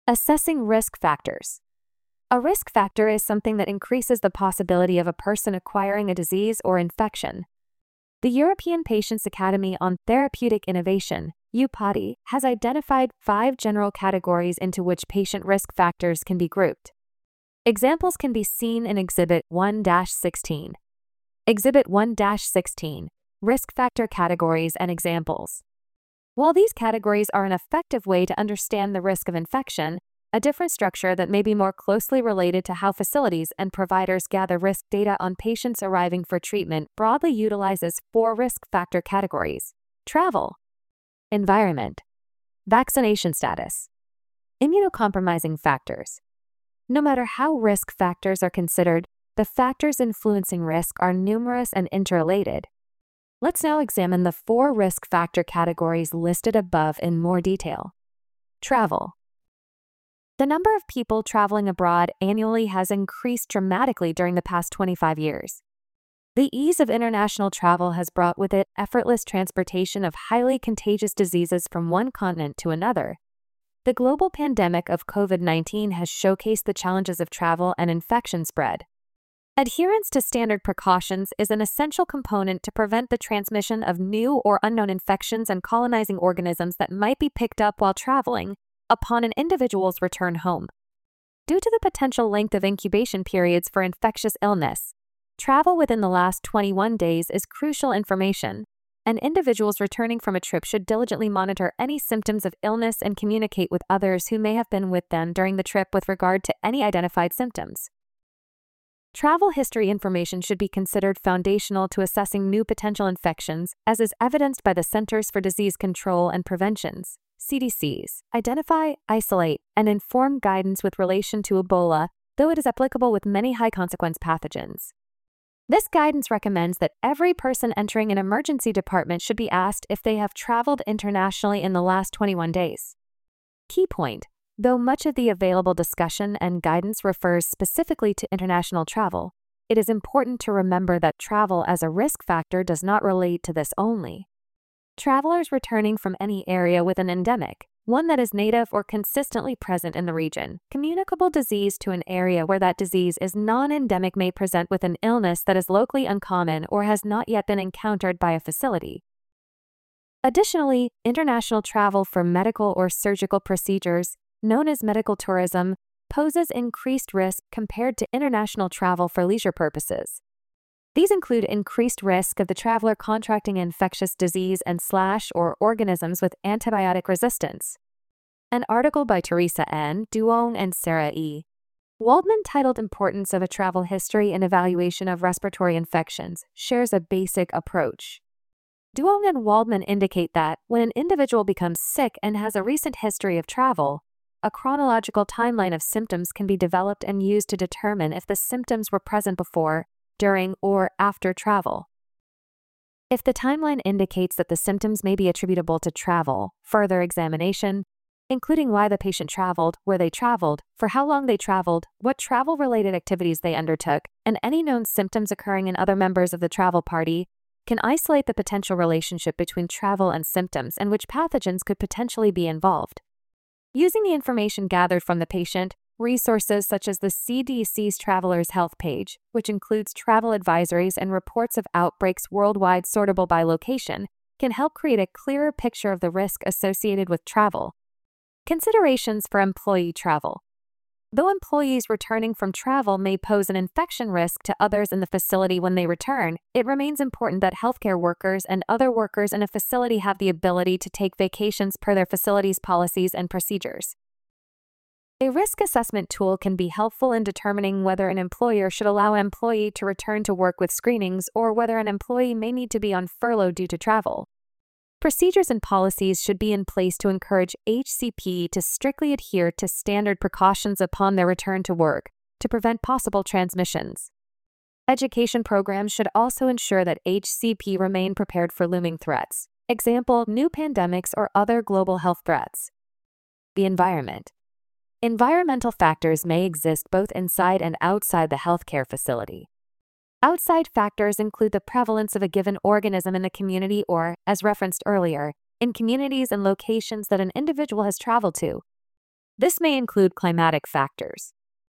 Assessing risk factors. A risk factor is something that increases the possibility of a person acquiring a disease or infection. The European Patients Academy on Therapeutic Innovation, EUPATI, has identified 5 general categories into which patient risk factors can be grouped. Examples can be seen in Exhibit 1-16. Exhibit 1-16, Risk Factor Categories and Examples. While these categories are an effective way to understand the risk of infection, a different structure that may be more closely related to how facilities and providers gather risk data on patients arriving for treatment broadly utilizes 4 risk factor categories: travel, environment, vaccination status, immunocompromising factors. No matter how risk factors are considered, the factors influencing risk are numerous and interrelated. Let's now examine the 4 risk factor categories listed above in more detail. Travel. The number of people traveling abroad annually has increased dramatically during the past 25 years. The ease of international travel has brought with it effortless transportation of highly contagious diseases from one continent to another. The global pandemic of COVID-19 has showcased the challenges of travel and infection spread. Adherence to standard precautions is an essential component to prevent the transmission of new or unknown infections and colonizing organisms that might be picked up while traveling upon an individual's return home. Due to the potential length of incubation periods for infectious illness, travel within the last 21 days is crucial information, and individuals returning from a trip should diligently monitor any symptoms of illness and communicate with others who may have been with them during the trip with regard to any identified symptoms. Travel history information should be considered foundational to assessing new potential infections, as is evidenced by the Centers for Disease Control and Prevention's CDC's identify, isolate, and inform guidance with relation to Ebola, though it is applicable with many high-consequence pathogens. This guidance recommends that every person entering an emergency department should be asked if they have traveled internationally in the last 21 days. Key point: though much of the available discussion and guidance refers specifically to international travel, it is important to remember that travel as a risk factor does not relate to this only. Travelers returning from any area with an endemic, one that is native or consistently present in the region, communicable disease to an area where that disease is non-endemic may present with an illness that is locally uncommon or has not yet been encountered by a facility. Additionally, international travel for medical or surgical procedures, known as medical tourism, poses increased risk compared to international travel for leisure purposes. These include increased risk of the traveler contracting infectious disease and/or organisms with antibiotic resistance. An article by Teresa N. Duong and Sarah E. Waldman titled Importance of a Travel History and Evaluation of Respiratory Infections shares a basic approach. Duong and Waldman indicate that when an individual becomes sick and has a recent history of travel, a chronological timeline of symptoms can be developed and used to determine if the symptoms were present before, during, or after travel. If the timeline indicates that the symptoms may be attributable to travel, further examination, including why the patient traveled, where they traveled, for how long they traveled, what travel-related activities they undertook, and any known symptoms occurring in other members of the travel party, can isolate the potential relationship between travel and symptoms and which pathogens could potentially be involved. Using the information gathered from the patient, resources such as the CDC's Traveler's Health page, which includes travel advisories and reports of outbreaks worldwide sortable by location, can help create a clearer picture of the risk associated with travel. Considerations for employee travel. Though employees returning from travel may pose an infection risk to others in the facility when they return, it remains important that healthcare workers and other workers in a facility have the ability to take vacations per their facility's policies and procedures. A risk assessment tool can be helpful in determining whether an employer should allow an employee to return to work with screenings or whether an employee may need to be on furlough due to travel. Procedures and policies should be in place to encourage HCP to strictly adhere to standard precautions upon their return to work to prevent possible transmissions. Education programs should also ensure that HCP remain prepared for looming threats, example, new pandemics or other global health threats. The environment. Environmental factors may exist both inside and outside the healthcare facility. Outside factors include the prevalence of a given organism in the community or, as referenced earlier, in communities and locations that an individual has traveled to. This may include climatic factors.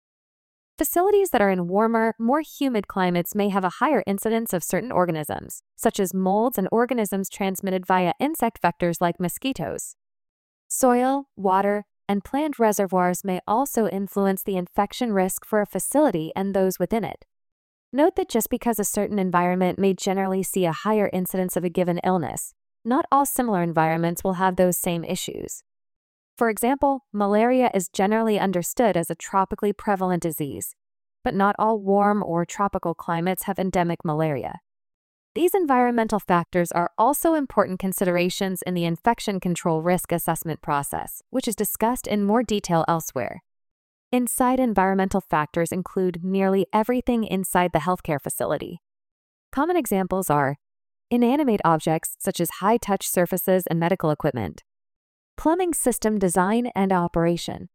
Facilities that are in warmer, more humid climates may have a higher incidence of certain organisms, such as molds and organisms transmitted via insect vectors like mosquitoes. Soil, water, and plant reservoirs may also influence the infection risk for a facility and those within it. Note that just because a certain environment may generally see a higher incidence of a given illness, not all similar environments will have those same issues. For example, malaria is generally understood as a tropically prevalent disease, but not all warm or tropical climates have endemic malaria. These environmental factors are also important considerations in the infection control risk assessment process, which is discussed in more detail elsewhere. Inside environmental factors include nearly everything inside the healthcare facility. Common examples are inanimate objects such as high-touch surfaces and medical equipment, plumbing system design and operation,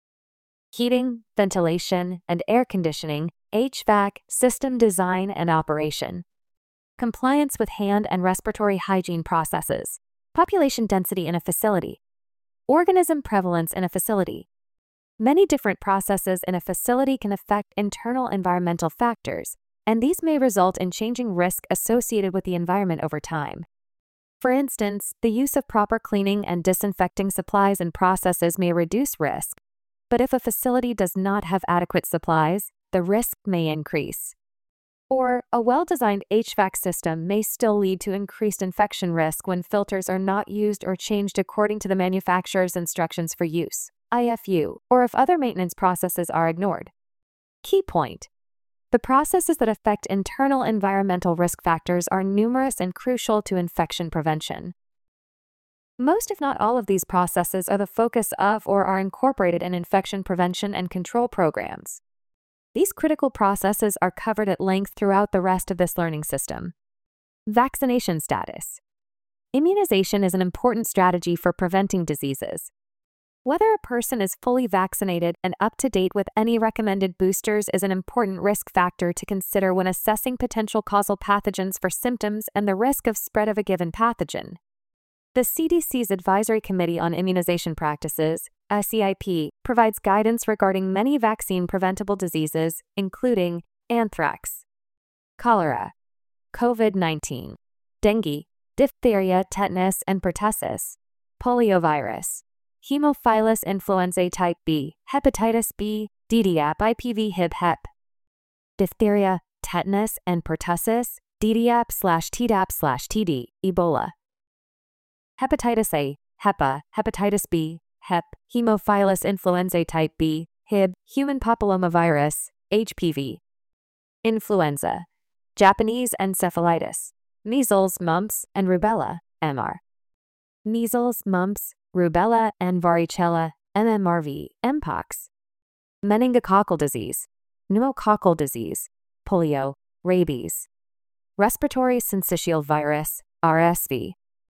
heating, ventilation, and air conditioning, HVAC, system design and operation, compliance with hand and respiratory hygiene processes, population density in a facility, organism prevalence in a facility. Many different processes in a facility can affect internal environmental factors, and these may result in changing risk associated with the environment over time. For instance, the use of proper cleaning and disinfecting supplies and processes may reduce risk, but if a facility does not have adequate supplies, the risk may increase. Or, a well-designed HVAC system may still lead to increased infection risk when filters are not used or changed according to the manufacturer's instructions for use, IFU, or if other maintenance processes are ignored. Key point: the processes that affect internal environmental risk factors are numerous and crucial to infection prevention. Most, if not all, of these processes are the focus of or are incorporated in infection prevention and control programs. These critical processes are covered at length throughout the rest of this learning system. Vaccination status. Immunization is an important strategy for preventing diseases. Whether a person is fully vaccinated and up to date with any recommended boosters is an important risk factor to consider when assessing potential causal pathogens for symptoms and the risk of spread of a given pathogen. The CDC's Advisory Committee on Immunization Practices, ACIP, provides guidance regarding many vaccine-preventable diseases, including anthrax, cholera, COVID-19, dengue, diphtheria, tetanus, and pertussis, poliovirus, Haemophilus influenzae type B, hepatitis B, DDaP, IPV, Hib-Hep, diphtheria, tetanus, and pertussis, DDaP/Tdap/TD, Ebola, hepatitis A, HEPA, hepatitis B, Hep, Haemophilus influenzae type B, Hib, human papillomavirus, HPV, influenza, Japanese encephalitis, measles, mumps, and rubella, MR, measles, mumps, rubella, and varicella, MMRV, Mpox, meningococcal disease, pneumococcal disease, polio, rabies, respiratory syncytial virus, RSV,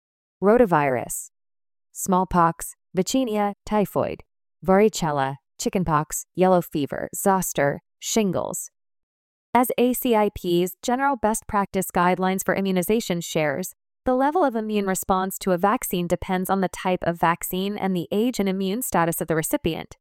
rotavirus, smallpox, vaccinia, typhoid, varicella, chickenpox, yellow fever, zoster, shingles. As ACIP's general best practice guidelines for immunization shares, the level of immune response to a vaccine depends on the type of vaccine and the age and immune status of the recipient.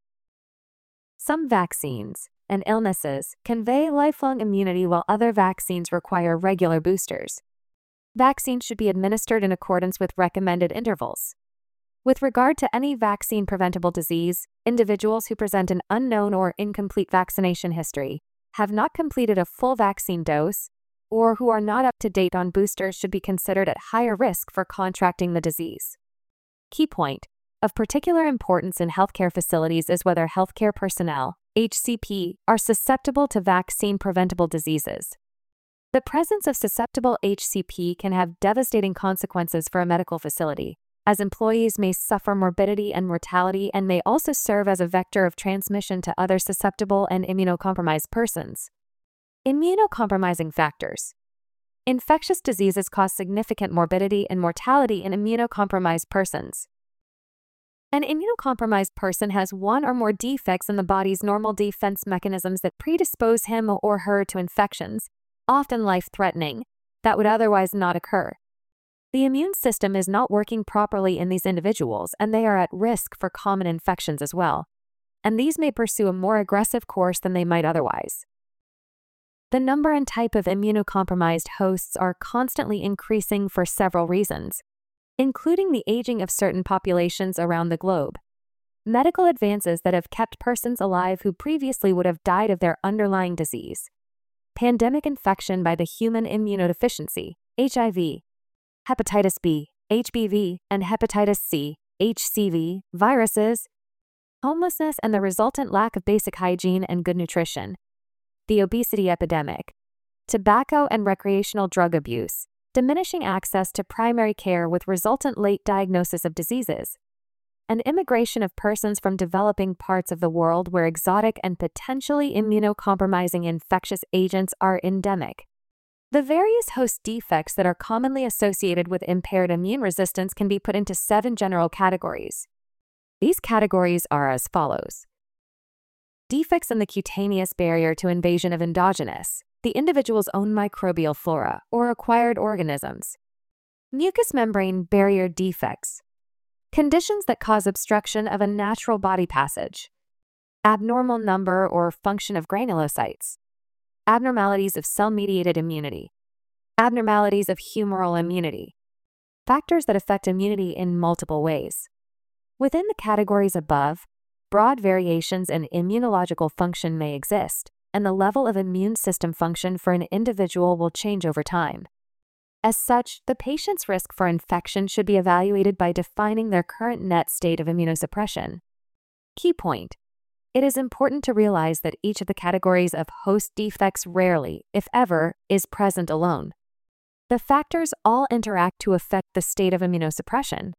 Some vaccines and illnesses convey lifelong immunity while other vaccines require regular boosters. Vaccines should be administered in accordance with recommended intervals. With regard to any vaccine-preventable disease, individuals who present an unknown or incomplete vaccination history, have not completed a full vaccine dose, or who are not up to date on boosters should be considered at higher risk for contracting the disease. Key point: of particular importance in healthcare facilities is whether healthcare personnel, HCP, are susceptible to vaccine-preventable diseases. The presence of susceptible HCP can have devastating consequences for a medical facility, as employees may suffer morbidity and mortality and may also serve as a vector of transmission to other susceptible and immunocompromised persons. Immunocompromising factors. Infectious diseases cause significant morbidity and mortality in immunocompromised persons. An immunocompromised person has one or more defects in the body's normal defense mechanisms that predispose him or her to infections, often life-threatening, that would otherwise not occur. The immune system is not working properly in these individuals, and they are at risk for common infections as well, and these may pursue a more aggressive course than they might otherwise. The number and type of immunocompromised hosts are constantly increasing for several reasons, including the aging of certain populations around the globe, medical advances that have kept persons alive who previously would have died of their underlying disease, pandemic infection by the human immunodeficiency, HIV, hepatitis B, HBV, and hepatitis C, HCV, viruses, homelessness and the resultant lack of basic hygiene and good nutrition, the obesity epidemic, tobacco and recreational drug abuse, diminishing access to primary care with resultant late diagnosis of diseases, and immigration of persons from developing parts of the world where exotic and potentially immunocompromising infectious agents are endemic. The various host defects that are commonly associated with impaired immune resistance can be put into 7 general categories. These categories are as follows. Defects in the cutaneous barrier to invasion of endogenous, the individual's own microbial flora, or acquired organisms. Mucous membrane barrier defects, conditions that cause obstruction of a natural body passage. Abnormal number or function of granulocytes. Abnormalities of cell-mediated immunity. Abnormalities of humoral immunity. Factors that affect immunity in multiple ways. Within the categories above, broad variations in immunological function may exist, and the level of immune system function for an individual will change over time. As such, the patient's risk for infection should be evaluated by defining their current net state of immunosuppression. Key point: it is important to realize that each of the categories of host defects rarely, if ever, is present alone. The factors all interact to affect the state of immunosuppression.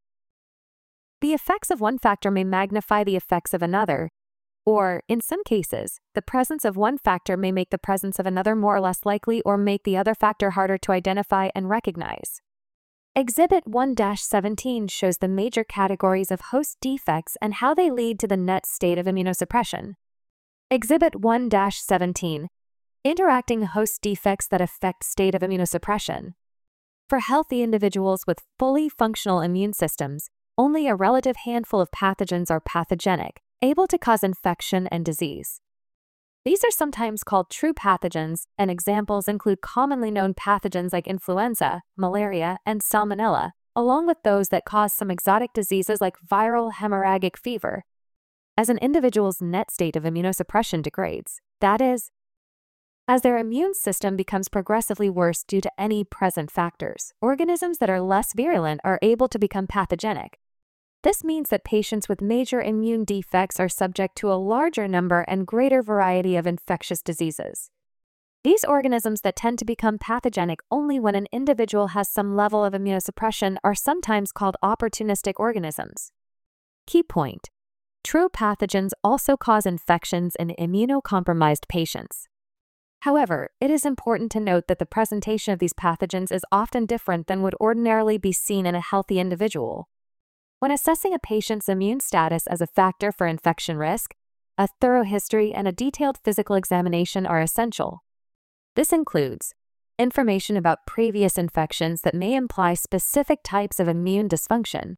The effects of one factor may magnify the effects of another, or, in some cases, the presence of one factor may make the presence of another more or less likely or make the other factor harder to identify and recognize. Exhibit 1-17 shows the major categories of host defects and how they lead to the net state of immunosuppression. Exhibit 1-17. Interacting host defects that affect state of immunosuppression. For healthy individuals with fully functional immune systems, only a relative handful of pathogens are pathogenic, able to cause infection and disease. These are sometimes called true pathogens, and examples include commonly known pathogens like influenza, malaria, and salmonella, along with those that cause some exotic diseases like viral hemorrhagic fever. As an individual's net state of immunosuppression degrades, that is, as their immune system becomes progressively worse due to any present factors, organisms that are less virulent are able to become pathogenic. This means that patients with major immune defects are subject to a larger number and greater variety of infectious diseases. These organisms that tend to become pathogenic only when an individual has some level of immunosuppression are sometimes called opportunistic organisms. Key point: true pathogens also cause infections in immunocompromised patients. However, it is important to note that the presentation of these pathogens is often different than would ordinarily be seen in a healthy individual. When assessing a patient's immune status as a factor for infection risk, a thorough history and a detailed physical examination are essential. This includes information about previous infections that may imply specific types of immune dysfunction,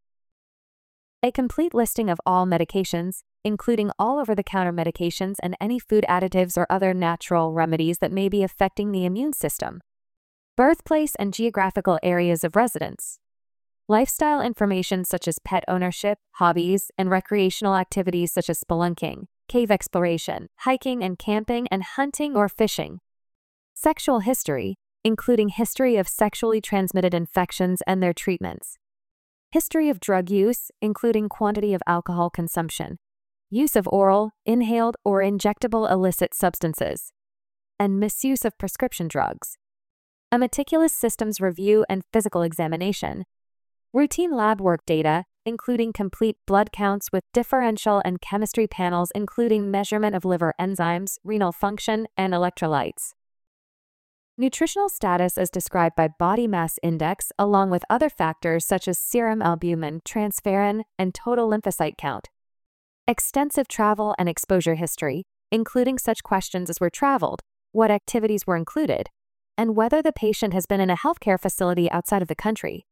a complete listing of all medications, including all over-the-counter medications and any food additives or other natural remedies that may be affecting the immune system, birthplace and geographical areas of residence, lifestyle information such as pet ownership, hobbies, and recreational activities such as spelunking, cave exploration, hiking and camping, and hunting or fishing. Sexual history, including history of sexually transmitted infections and their treatments. History of drug use, including quantity of alcohol consumption, use of oral, inhaled, or injectable illicit substances, and misuse of prescription drugs. A meticulous systems review and physical examination. Routine lab work data, including complete blood counts with differential and chemistry panels including measurement of liver enzymes, renal function, and electrolytes. Nutritional status as described by body mass index along with other factors such as serum albumin, transferrin, and total lymphocyte count. Extensive travel and exposure history, including such questions as where traveled, what activities were included, and whether the patient has been in a healthcare facility outside of the country.